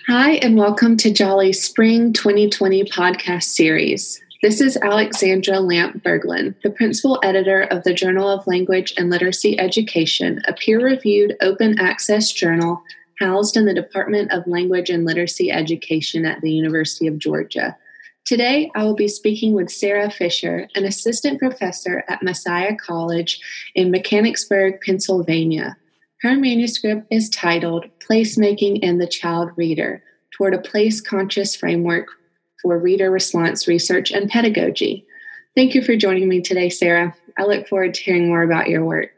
Hi, and welcome to Jolly's Spring 2020 podcast series. This is Alexandra Lamp Berglund, the principal editor of the Journal of Language and Literacy Education, a peer-reviewed open access journal housed in the Department of Language and Literacy Education at the University of Georgia. Today, I will be speaking with Sarah Fisher, an assistant professor at Messiah College in Mechanicsburg, Pennsylvania. Her manuscript is titled Placemaking and the Child Reader, Toward a Place-Conscious Framework for Reader Response Research and Pedagogy. Thank you for joining me today, Sarah. I look forward to hearing more about your work.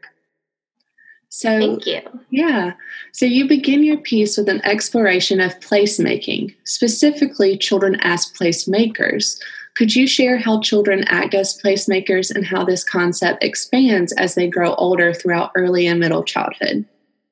Thank you. So you begin your piece with an exploration of placemaking, specifically children as placemakers. Could you share how children act as placemakers and how this concept expands as they grow older throughout early and middle childhood?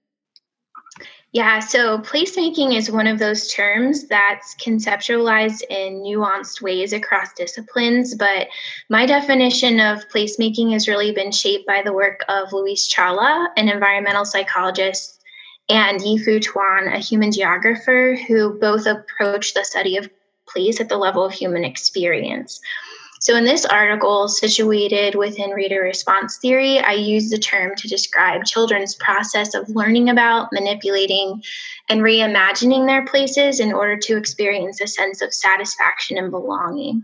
Yeah, so placemaking is one of those terms that's conceptualized in nuanced ways across disciplines, but my definition of placemaking has really been shaped by the work of Luis Challa, an environmental psychologist, and Yi-Fu Tuan, a human geographer, who both approach the study of place at the level of human experience. So in this article, situated within reader response theory, I use the term to describe children's process of learning about, manipulating, and reimagining their places in order to experience a sense of satisfaction and belonging.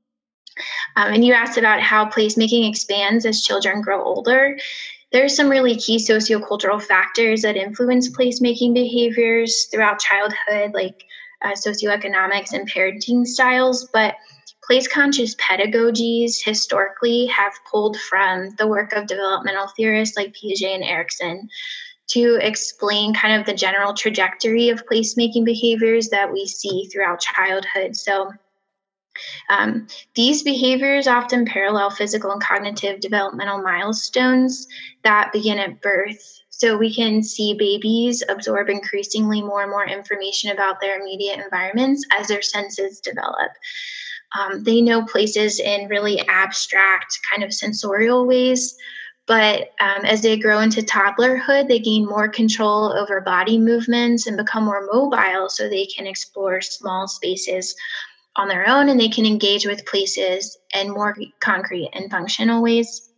And you asked about how placemaking expands as children grow older. There are some really key sociocultural factors that influence placemaking behaviors throughout childhood, like socioeconomics and parenting styles, but place-conscious pedagogies historically have pulled from the work of developmental theorists like Piaget and Erikson to explain kind of the general trajectory of placemaking behaviors that we see throughout childhood. So these behaviors often parallel physical and cognitive developmental milestones that begin at birth. So we can see babies absorb increasingly more and more information about their immediate environments as their senses develop. They know places in really abstract, kind of sensorial ways, but as they grow into toddlerhood, they gain more control over body movements and become more mobile so they can explore small spaces on their own, and they can engage with places in more concrete and functional ways.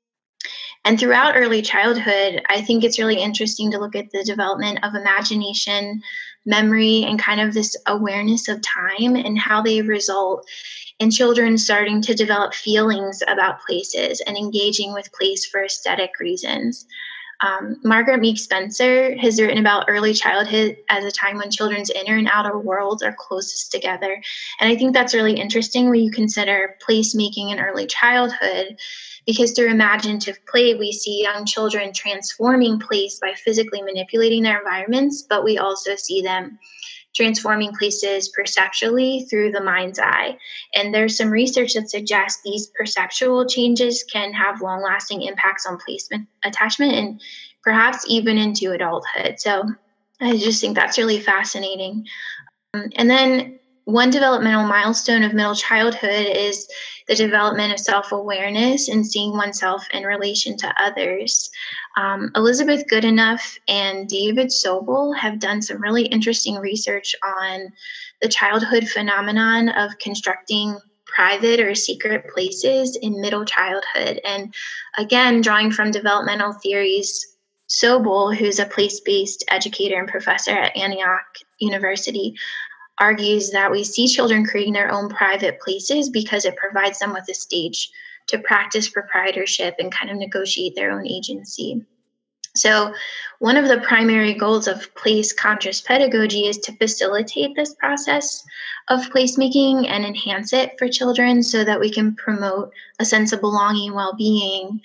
And throughout early childhood, I think it's really interesting to look at the development of imagination, memory, and kind of this awareness of time and how they result in children starting to develop feelings about places and engaging with place for aesthetic reasons. Margaret Meek Spencer has written about early childhood as a time when children's inner and outer worlds are closest together. And I think that's really interesting when you consider placemaking in early childhood, because through imaginative play, we see young children transforming place by physically manipulating their environments, but we also see them transforming places perceptually through the mind's eye. And there's some research that suggests these perceptual changes can have long-lasting impacts on placement attachment and perhaps even into adulthood. So I just think that's really fascinating. And then one developmental milestone of middle childhood is the development of self-awareness and seeing oneself in relation to others. Elizabeth Goodenough and David Sobel have done some really interesting research on the childhood phenomenon of constructing private or secret places in middle childhood. And again, drawing from developmental theories, Sobel, who's a place-based educator and professor at Antioch University, argues that we see children creating their own private places because it provides them with a stage to practice proprietorship and kind of negotiate their own agency. So one of the primary goals of place-conscious pedagogy is to facilitate this process of placemaking and enhance it for children so that we can promote a sense of belonging and well-being.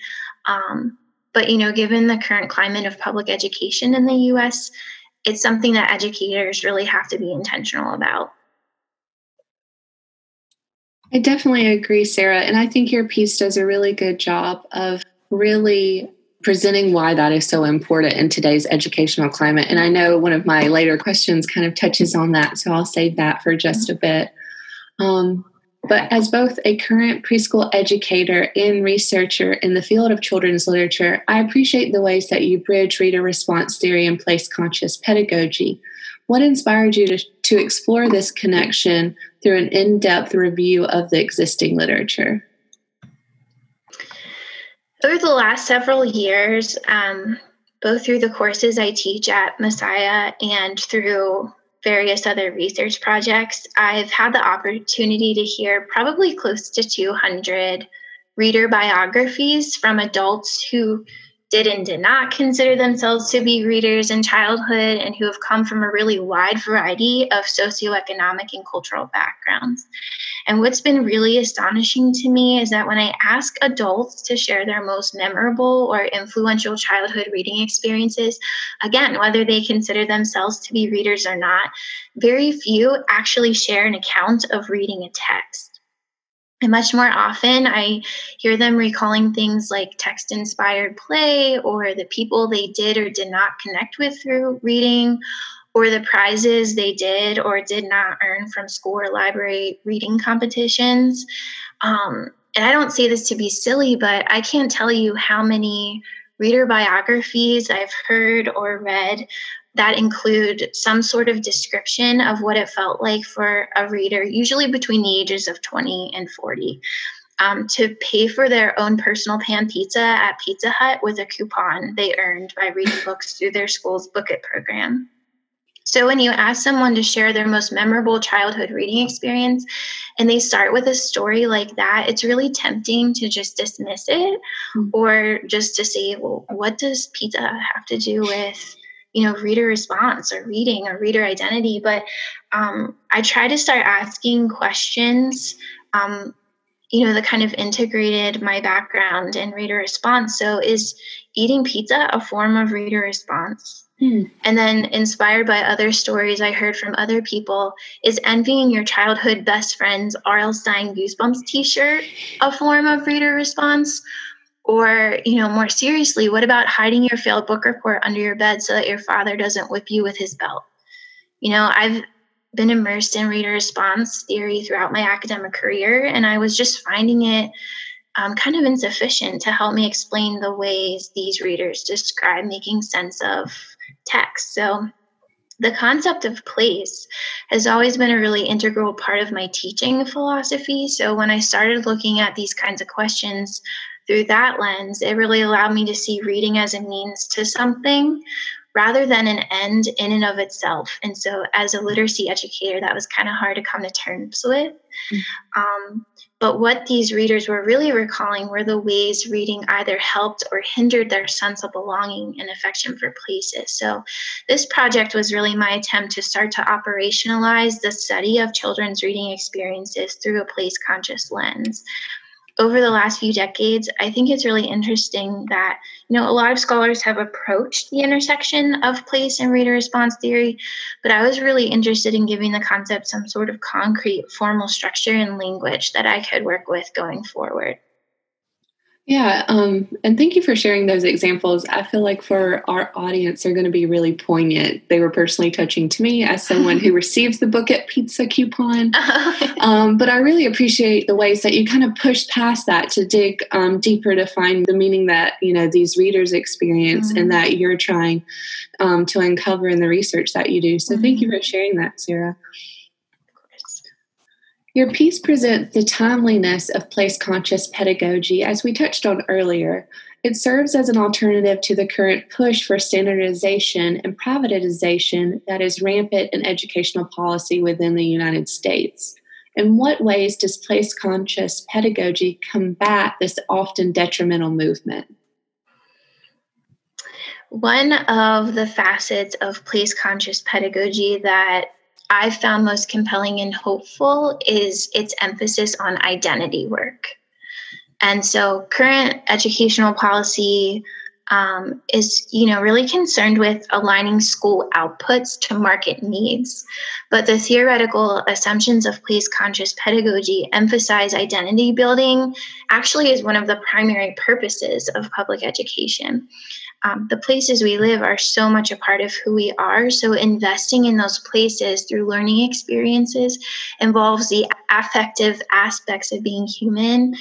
But, given the current climate of public education in the U.S., it's something that educators really have to be intentional about. I definitely agree, Sarah. And I think your piece does a really good job of really presenting why that is so important in today's educational climate. And I know one of my later questions kind of touches on that, so I'll save that for just a bit. But as both a current preschool educator and researcher in the field of children's literature, I appreciate the ways that you bridge reader response theory and place-conscious pedagogy. What inspired you to explore this connection through an in-depth review of the existing literature? Over the last several years, both through the courses I teach at Messiah and through various other research projects, I've had the opportunity to hear probably close to 200 reader biographies from adults who did and did not consider themselves to be readers in childhood and who have come from a really wide variety of socioeconomic and cultural backgrounds. And what's been really astonishing to me is that when I ask adults to share their most memorable or influential childhood reading experiences, again, whether they consider themselves to be readers or not, very few actually share an account of reading a text. And much more often, I hear them recalling things like text-inspired play or the people they did or did not connect with through reading, or the prizes they did or did not earn from school or library reading competitions. And I don't say this to be silly, but I can't tell you how many reader biographies I've heard or read that include some sort of description of what it felt like for a reader, usually between the ages of 20 and 40, to pay for their own personal pan pizza at Pizza Hut with a coupon they earned by reading books through their school's Book It program. So when you ask someone to share their most memorable childhood reading experience and they start with a story like that, it's really tempting to just dismiss it or just to say, well, what does pizza have to do with reader response or reading or reader identity? But I try to start asking questions, that kind of integrated my background in reader response. So is eating pizza a form of reader response? And then inspired by other stories I heard from other people, is envying your childhood best friend's R.L. Stine Goosebumps t-shirt a form of reader response? Or, more seriously, what about hiding your failed book report under your bed so that your father doesn't whip you with his belt? I've been immersed in reader response theory throughout my academic career, and I was just finding it kind of insufficient to help me explain the ways these readers describe making sense of text. So the concept of place has always been a really integral part of my teaching philosophy. So when I started looking at these kinds of questions through that lens, it really allowed me to see reading as a means to something rather than an end in and of itself. And so as a literacy educator, that was kind of hard to come to terms with. But what these readers were really recalling were the ways reading either helped or hindered their sense of belonging and affection for places. So this project was really my attempt to start to operationalize the study of children's reading experiences through a place-conscious lens. Over the last few decades, I think it's really interesting that, a lot of scholars have approached the intersection of place and reader response theory, but I was really interested in giving the concept some sort of concrete formal structure and language that I could work with going forward. Yeah, and thank you for sharing those examples. I feel like for our audience, they're going to be really poignant. They were personally touching to me as someone who receives the Book It pizza coupon. But I really appreciate the ways that you kind of pushed past that to dig deeper to find the meaning that, these readers experience and that you're trying to uncover in the research that you do. So thank you for sharing that, Sarah. Your piece presents the timeliness of place-conscious pedagogy, as we touched on earlier. It serves as an alternative to the current push for standardization and privatization that is rampant in educational policy within the United States. In what ways does place-conscious pedagogy combat this often detrimental movement? One of the facets of place-conscious pedagogy that I've found most compelling and hopeful is its emphasis on identity work. And so current educational policy is, really concerned with aligning school outputs to market needs. But the theoretical assumptions of place-conscious pedagogy emphasize identity building actually is one of the primary purposes of public education. The places we live are so much a part of who we are. So investing in those places through learning experiences involves the affective aspects of being human,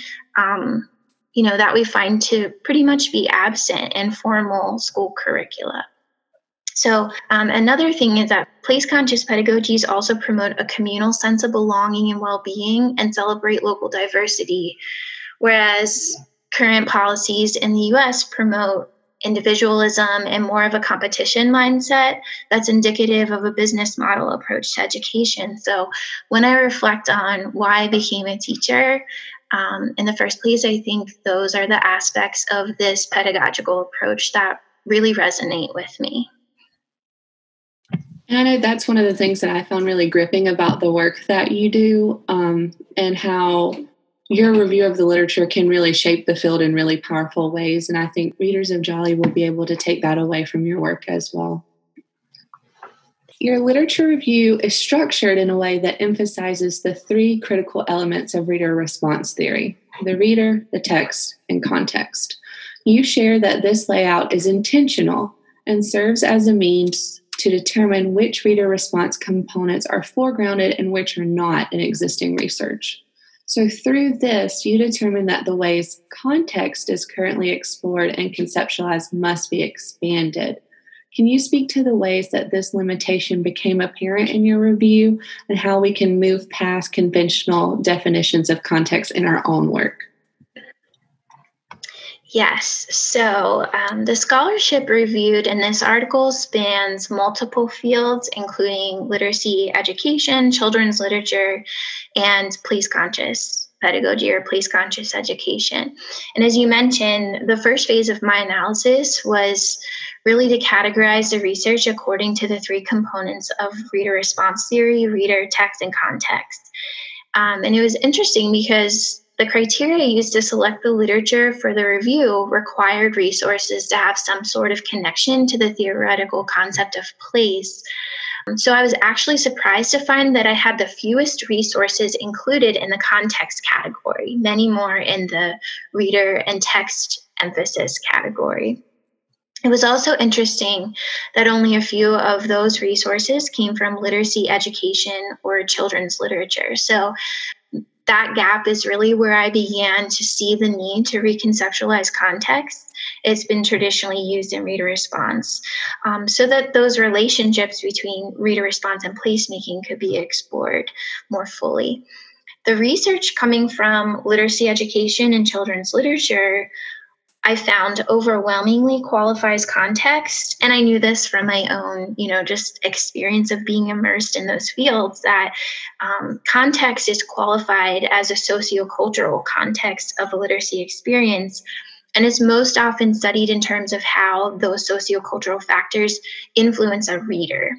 that we find to pretty much be absent in formal school curricula. So another thing is that place-conscious pedagogies also promote a communal sense of belonging and well-being and celebrate local diversity, whereas current policies in the US promote individualism and more of a competition mindset that's indicative of a business model approach to education. So when I reflect on why I became a teacher, in the first place, I think those are the aspects of this pedagogical approach that really resonate with me. And I know that's one of the things that I found really gripping about the work that you do, and how your review of the literature can really shape the field in really powerful ways. And I think readers of Jolly will be able to take that away from your work as well. Your literature review is structured in a way that emphasizes the three critical elements of reader response theory: the reader, the text, and context. You share that this layout is intentional and serves as a means to determine which reader response components are foregrounded and which are not in existing research. So through this, you determine that the ways context is currently explored and conceptualized must be expanded. Can you speak to the ways that this limitation became apparent in your review and how we can move past conventional definitions of context in our own work? Yes. So the scholarship reviewed in this article spans multiple fields, including literacy education, children's literature, and place-conscious pedagogy or place-conscious education. And as you mentioned, the first phase of my analysis was really to categorize the research according to the three components of reader response theory: reader, text, and context. And it was interesting because the criteria used to select the literature for the review required resources to have some sort of connection to the theoretical concept of place. So I was actually surprised to find that I had the fewest resources included in the context category, many more in the reader and text emphasis category. It was also interesting that only a few of those resources came from literacy education or children's literature. So that gap is really where I began to see the need to reconceptualize context. It's been traditionally used in reader response, so that those relationships between reader response and placemaking could be explored more fully. The research coming from literacy education and children's literature, I found, overwhelmingly qualifies context. And I knew this from my own, just experience of being immersed in those fields, that context is qualified as a sociocultural context of a literacy experience. And is most often studied in terms of how those sociocultural factors influence a reader.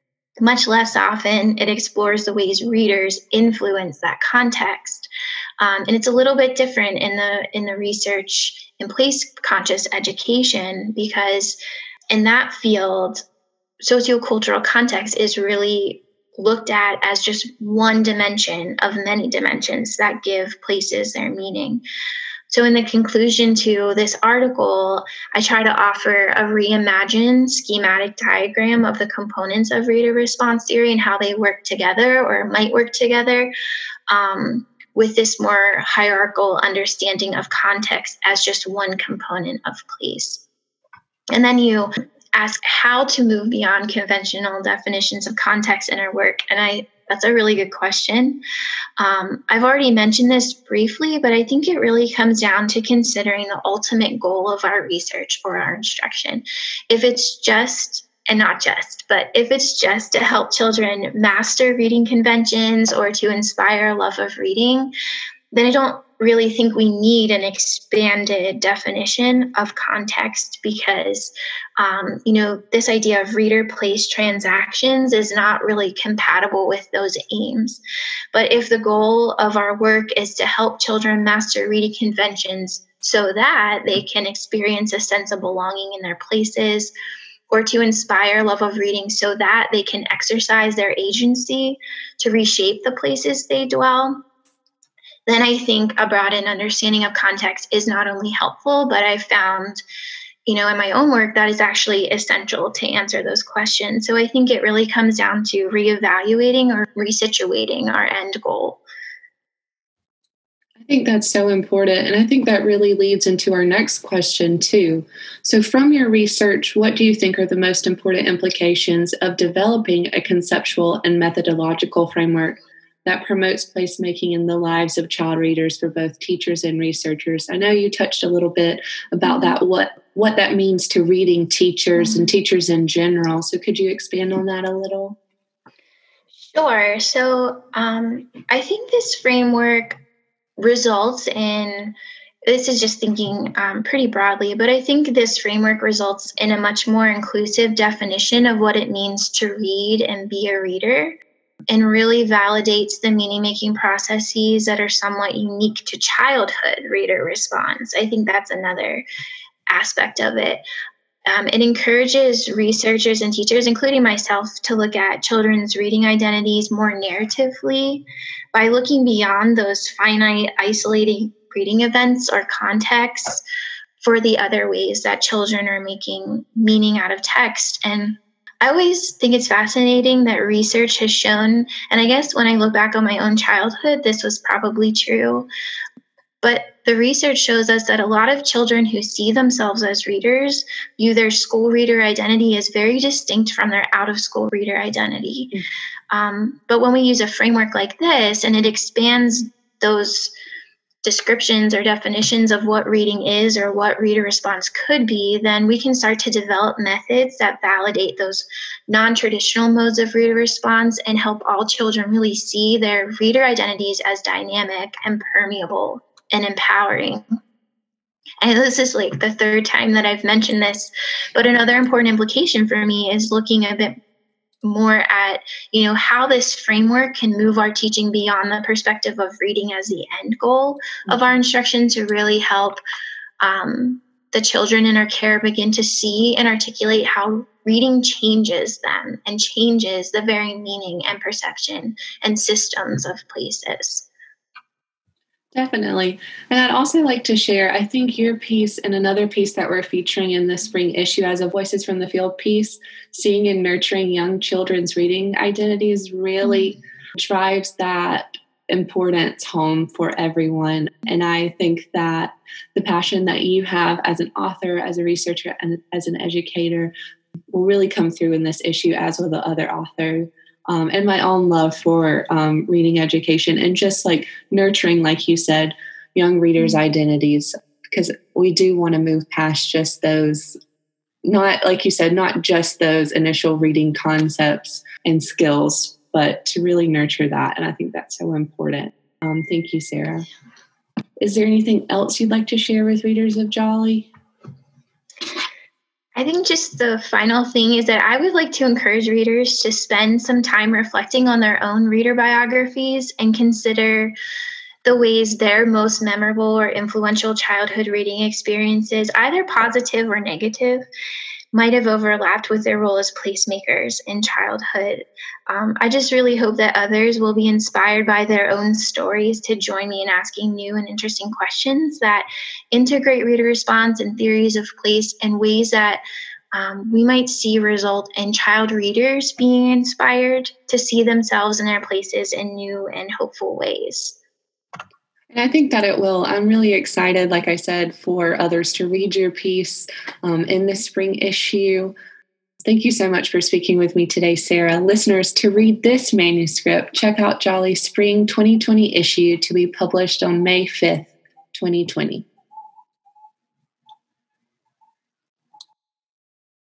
Much less often, it explores the ways readers influence that context. And it's a little bit different in the research in place-conscious education, because in that field, sociocultural context is really looked at as just one dimension of many dimensions that give places their meaning. So in the conclusion to this article, I try to offer a reimagined schematic diagram of the components of reader response theory and how they work together or might work together, with this more hierarchical understanding of context as just one component of place. And then you ask how to move beyond conventional definitions of context in our work. And that's a really good question. I've already mentioned this briefly, but I think it really comes down to considering the ultimate goal of our research or our instruction. If it's just, and not just, but if it's just to help children master reading conventions or to inspire a love of reading, then I don't really think we need an expanded definition of context, because, this idea of reader-place transactions is not really compatible with those aims. But if the goal of our work is to help children master reading conventions so that they can experience a sense of belonging in their places, or to inspire love of reading so that they can exercise their agency to reshape the places they dwell, then I think a broadened understanding of context is not only helpful, but I've found, in my own work, that is actually essential to answer those questions. So I think it really comes down to reevaluating or resituating our end goal. I think that's so important. And I think that really leads into our next question, too. So, from your research, what do you think are the most important implications of developing a conceptual and methodological framework that promotes placemaking in the lives of child readers for both teachers and researchers? I know you touched a little bit about that, what that means to reading teachers and teachers in general. So, could you expand on that a little? Sure. So I think this framework results in, this is just thinking pretty broadly, but I think this framework results in a much more inclusive definition of what it means to read and be a reader, and really validates the meaning making processes that are somewhat unique to childhood reader response. I think that's another aspect of it. It encourages researchers and teachers, including myself, to look at children's reading identities more narratively by looking beyond those finite, isolating reading events or contexts for the other ways that children are making meaning out of text. And I always think it's fascinating that research has shown, and I guess when I look back on my own childhood, this was probably true, but the research shows us that a lot of children who see themselves as readers view their school reader identity as very distinct from their out of school reader identity. But when we use a framework like this and it expands those descriptions or definitions of what reading is or what reader response could be, then we can start to develop methods that validate those non-traditional modes of reader response and help all children really see their reader identities as dynamic and permeable and empowering. And this is like the third time that I've mentioned this, but another important implication for me is looking a bit more at, how this framework can move our teaching beyond the perspective of reading as the end goal of our instruction to really help the children in our care begin to see and articulate how reading changes them and changes the very meaning and perception and systems of places. Definitely. And I'd also like to share, I think your piece and another piece that we're featuring in the spring issue as a Voices from the Field piece, seeing and nurturing young children's reading identities, really drives that importance home for everyone. And I think that the passion that you have as an author, as a researcher, and as an educator will really come through in this issue, as will the other author. And my own love for reading education and just like nurturing, like you said, young readers' identities, because we do want to move past just those, not like you said, not just those initial reading concepts and skills, but to really nurture that. And I think that's so important. Thank you, Sarah. Is there anything else you'd like to share with readers of Jolly? I think just the final thing is that I would like to encourage readers to spend some time reflecting on their own reader biographies and consider the ways their most memorable or influential childhood reading experiences, either positive or negative, might have overlapped with their role as placemakers in childhood. I just really hope that others will be inspired by their own stories to join me in asking new and interesting questions that integrate reader response and theories of place in ways that we might see result in child readers being inspired to see themselves in their places in new and hopeful ways. And I think that it will. I'm really excited, like I said, for others to read your piece in the spring issue. Thank you so much for speaking with me today, Sarah. Listeners, to read this manuscript, check out Jolly's Spring 2020 issue to be published on May 5th, 2020.